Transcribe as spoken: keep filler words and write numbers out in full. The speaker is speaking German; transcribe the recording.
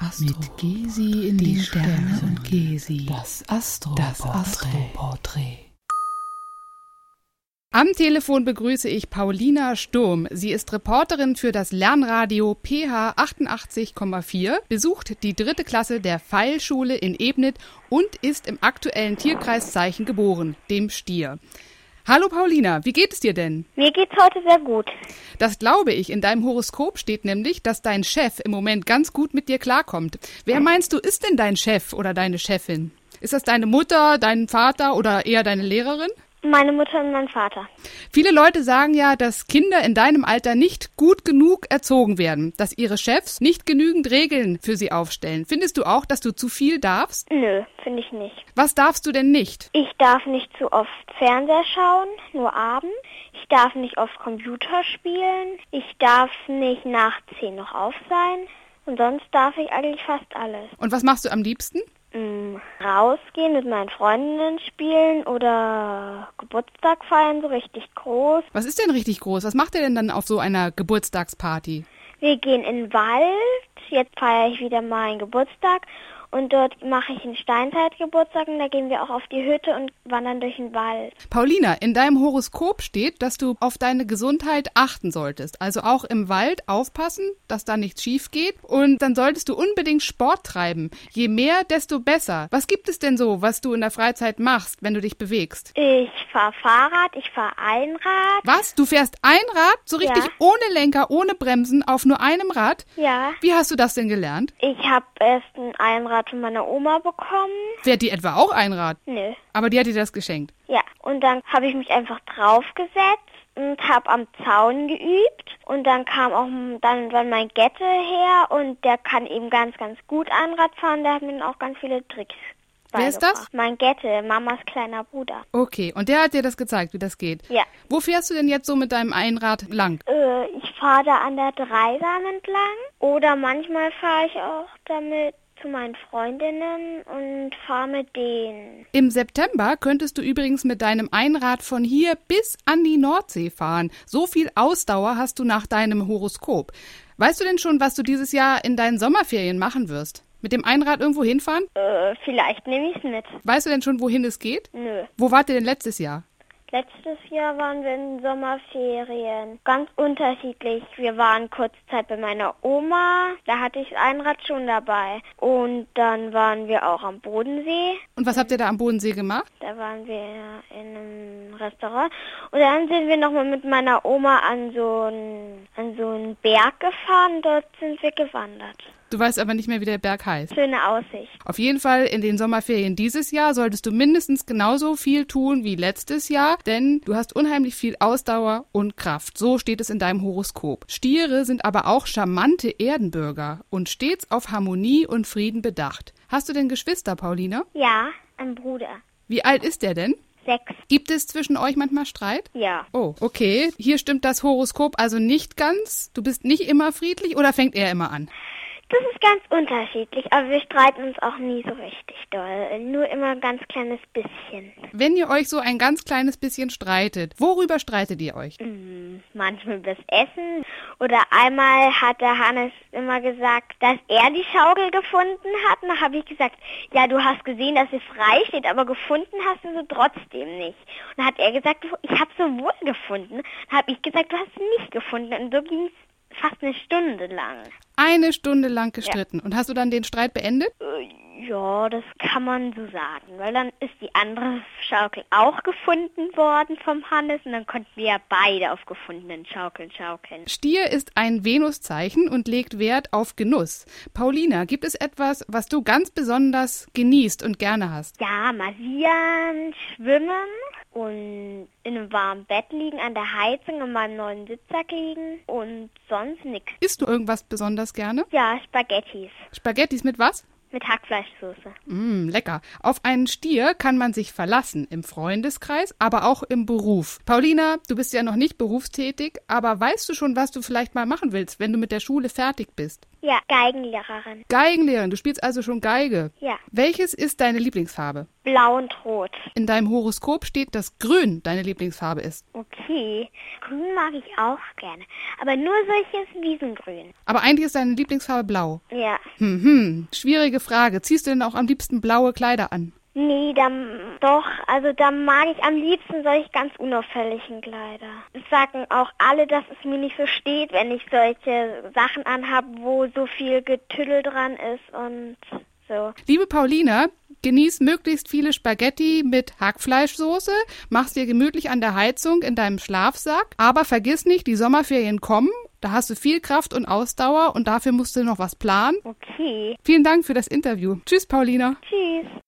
Astro. Mit Gesi in die Sterne und Gesi. Das Astro. Das Astro-Porträt. Am Telefon begrüße ich Paulina Sturm. Sie ist Reporterin für das Lernradio P H achtundachtzig Komma vier, besucht die dritte Klasse der Pfeilschule in Ebnit und ist im aktuellen Tierkreiszeichen geboren, dem Stier. Hallo Paulina, wie geht es dir denn? Mir geht's heute sehr gut. Das glaube ich. In deinem Horoskop steht nämlich, dass dein Chef im Moment ganz gut mit dir klarkommt. Wer meinst du, ist denn dein Chef oder deine Chefin? Ist das deine Mutter, dein Vater oder eher deine Lehrerin? Meine Mutter und mein Vater. Viele Leute sagen ja, dass Kinder in deinem Alter nicht gut genug erzogen werden, dass ihre Chefs nicht genügend Regeln für sie aufstellen. Findest du auch, dass du zu viel darfst? Nö, finde ich nicht. Was darfst du denn nicht? Ich darf nicht zu oft Fernseher schauen, nur abends. Ich darf nicht oft Computer spielen. Ich darf nicht nach zehn noch auf sein. Und sonst darf ich eigentlich fast alles. Und was machst du am liebsten? Mm, rausgehen, mit meinen Freundinnen spielen oder Geburtstag feiern, so richtig groß. Was ist denn richtig groß? Was macht ihr denn dann auf so einer Geburtstagsparty? Wir gehen in den Wald. Jetzt feiere ich wieder meinen Geburtstag. Und dort mache ich einen Steinzeitgeburtstag und da gehen wir auch auf die Hütte und wandern durch den Wald. Paulina, in deinem Horoskop steht, dass du auf deine Gesundheit achten solltest. Also auch im Wald aufpassen, dass da nichts schief geht. Und dann solltest du unbedingt Sport treiben. Je mehr, desto besser. Was gibt es denn so, was du in der Freizeit machst, wenn du dich bewegst? Ich fahre Fahrrad, ich fahre Einrad. Was? Du fährst Einrad? So richtig Ja. ohne Lenker, ohne Bremsen, auf nur einem Rad? Ja. Wie hast du das denn gelernt? Ich habe erst ein Einrad von meiner Oma bekommen. Fährt die etwa auch Einrad? Nö. Aber die hat dir das geschenkt. Ja, und dann habe ich mich einfach draufgesetzt und habe am Zaun geübt. Und dann kam auch dann, dann mein Gatte her und der kann eben ganz, ganz gut Einrad fahren. Der hat mir dann auch ganz viele Tricks Wer ist beigebracht. das? Mein Gatte, Mamas kleiner Bruder. Okay, und der hat dir das gezeigt, wie das geht. Ja. Wo fährst du denn jetzt so mit deinem Einrad lang? Äh, ich fahre da an der Dreisam entlang. Oder manchmal fahre ich auch damit zu meinen Freundinnen und fahre mit denen. Im September könntest du übrigens mit deinem Einrad von hier bis an die Nordsee fahren. So viel Ausdauer hast du nach deinem Horoskop. Weißt du denn schon, was du dieses Jahr in deinen Sommerferien machen wirst? Mit dem Einrad irgendwo hinfahren? Äh, vielleicht nehme ich es mit. Weißt du denn schon, wohin es geht? Nö. Wo wart ihr denn letztes Jahr? Letztes Jahr waren wir in Sommerferien. Ganz unterschiedlich. Wir waren kurz Zeit bei meiner Oma. Da hatte ich das Einrad schon dabei. Und dann waren wir auch am Bodensee. Und was habt ihr da am Bodensee gemacht? Da waren wir in einem Restaurant. Und dann sind wir nochmal mit meiner Oma an so einen, an so einen Berg gefahren. Dort sind wir gewandert. Du weißt aber nicht mehr, wie der Berg heißt. Schöne Aussicht. Auf jeden Fall in den Sommerferien dieses Jahr solltest du mindestens genauso viel tun wie letztes Jahr, denn du hast unheimlich viel Ausdauer und Kraft. So steht es in deinem Horoskop. Stiere sind aber auch charmante Erdenbürger und stets auf Harmonie und Frieden bedacht. Hast du denn Geschwister, Paulina? Ja, ein Bruder. Wie alt ist der denn? Sechs. Gibt es zwischen euch manchmal Streit? Ja. Oh, okay. Hier stimmt das Horoskop also nicht ganz. Du bist nicht immer friedlich oder fängt er immer an? Das ist ganz unterschiedlich, aber wir streiten uns auch nie so richtig doll. Nur immer ein ganz kleines bisschen. Wenn ihr euch so ein ganz kleines bisschen streitet, worüber streitet ihr euch? Mm, manchmal übers Essen. Oder einmal hat der Hannes immer gesagt, dass er die Schaukel gefunden hat. Und dann habe ich gesagt, ja, du hast gesehen, dass sie frei steht, aber gefunden hast du sie trotzdem nicht. Und dann hat er gesagt, ich habe sie wohl gefunden. Dann habe ich gesagt, du hast sie nicht gefunden. Und so ging es fast eine Stunde lang. Eine Stunde lang gestritten. Ja. Und hast du dann den Streit beendet? Ja, das kann man so sagen, weil dann ist die andere Schaukel auch gefunden worden vom Hannes und dann konnten wir ja beide auf gefundenen Schaukeln schaukeln. Stier ist ein Venuszeichen und legt Wert auf Genuss. Paulina, gibt es etwas, was du ganz besonders genießt und gerne hast? Ja, massieren, schwimmen und in einem warmen Bett liegen, an der Heizung in meinem neuen Sitzsack liegen und sonst nichts. Isst du irgendwas besonders gerne? Ja, Spaghettis. Spaghettis mit was? Mit Hackfleischsoße. Mm, lecker. Auf einen Stier kann man sich verlassen, im Freundeskreis, aber auch im Beruf. Paulina, du bist ja noch nicht berufstätig, aber weißt du schon, was du vielleicht mal machen willst, wenn du mit der Schule fertig bist? Ja, Geigenlehrerin. Geigenlehrerin, du spielst also schon Geige. Ja. Welches ist deine Lieblingsfarbe? Blau und Rot. In deinem Horoskop steht, dass Grün deine Lieblingsfarbe ist. Okay. Grün mag ich auch gerne. Aber nur solches Wiesengrün. Aber eigentlich ist deine Lieblingsfarbe Blau. Ja. Hm, hm, schwierige Frage. Ziehst du denn auch am liebsten blaue Kleider an? Nee, dann doch, also da mag ich am liebsten solche ganz unauffälligen Kleider. Es sagen auch alle, dass es mir nicht so steht, wenn ich solche Sachen anhabe, wo so viel Getüdel dran ist und so. Liebe Paulina, genieß möglichst viele Spaghetti mit Hackfleischsoße, mach's dir gemütlich an der Heizung in deinem Schlafsack, aber vergiss nicht, die Sommerferien kommen, da hast du viel Kraft und Ausdauer und dafür musst du noch was planen. Okay. Vielen Dank für das Interview. Tschüss, Paulina. Tschüss.